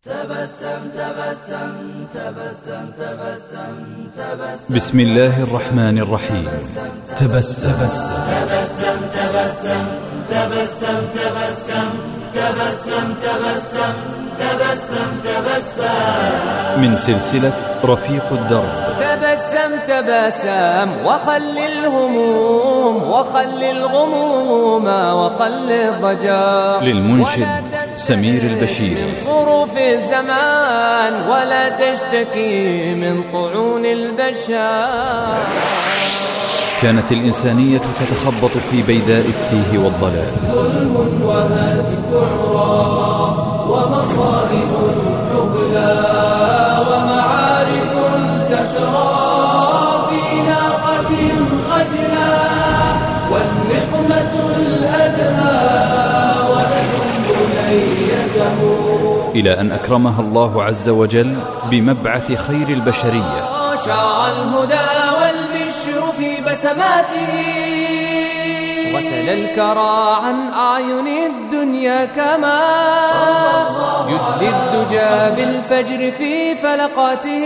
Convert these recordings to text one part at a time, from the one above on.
تبسم تبسم تبسم تبسم تبسم. بسم الله الرحمن الرحيم. تبسم تبسم تبسم تبسم تبسم تبسم تبسم تبسم تبسم. من سلسلة رفيق الدرب. تبسم تبسم وخل الهموم وخل الغموم وخل الضجر. للمنشد سمير البشير. من صروف الزمان ولا تشتكي من طعون البشر. كانت الإنسانية تتخبط في بيداء التيه والضلال. ظلم وهتك عرى ومصائب حبلى ومعارك تترى في ناقة خجلى والنقمة الأدهى ولكم بنيته. إلى أن أكرمها الله عز وجل بمبعث خير البشرية. شاع الهدى والبشر في بسماته غسل الكرى عن أعين الدنيا كما يجلي الدجى بالفجر في فلقاته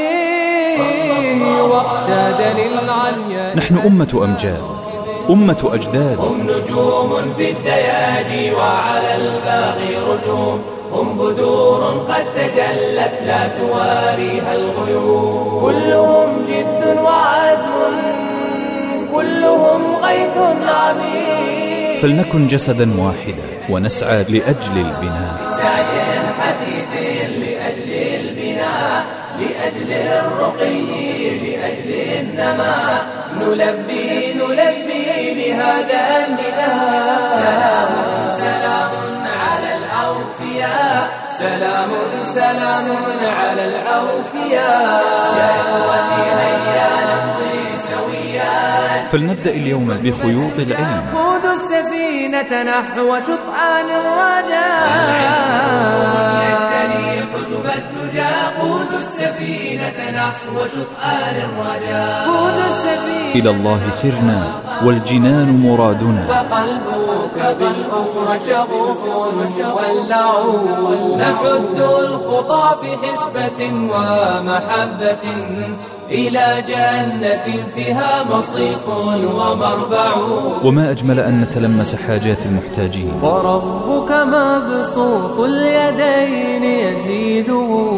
واقتاد للعليا. نحن أمة أمجاد، أمة أجداد. هم نجوم في الدياجي وعلى الباغي رجوم. هم بدور قد تجلت لا تواريها الغيوم. كلهم جد وعزم كلهم غيث عميق. فلنكن جسدا واحدا ونسعى لأجل البناء. سعي حثيث لأجل البناء لأجل الرقي لأجل النماء. نلبي لهذا النداء. سلام سلام على الأوفياء. سلام سلام على الأوفياء. يا إخوتي هيا نمضي سويا. فلنبدأ اليوم بخيوط العلم. قود السفينة نحو شطآن الرجاء. يجتني حجب الدجى. قود السفينة نحو شطآن الرجاء. قود السفينة إلى الله سرنا والجنان مرادنا. فقلبك بالأخرى شغوف ولعون. نحث الخطى في حسبة ومحبة إلى جنة فيها مصيف ومربع. وما أجمل أن نتلمس حاجات المحتاجين. وربك مبسوط اليدين يزيد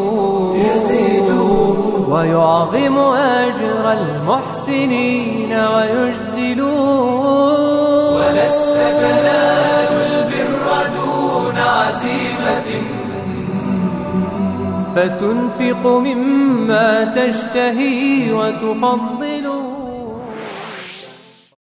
ويعظم أجر المحسنين ويجزل. ولست تنال البر دون عزيمة فتنفق مما تشتهي وتفضل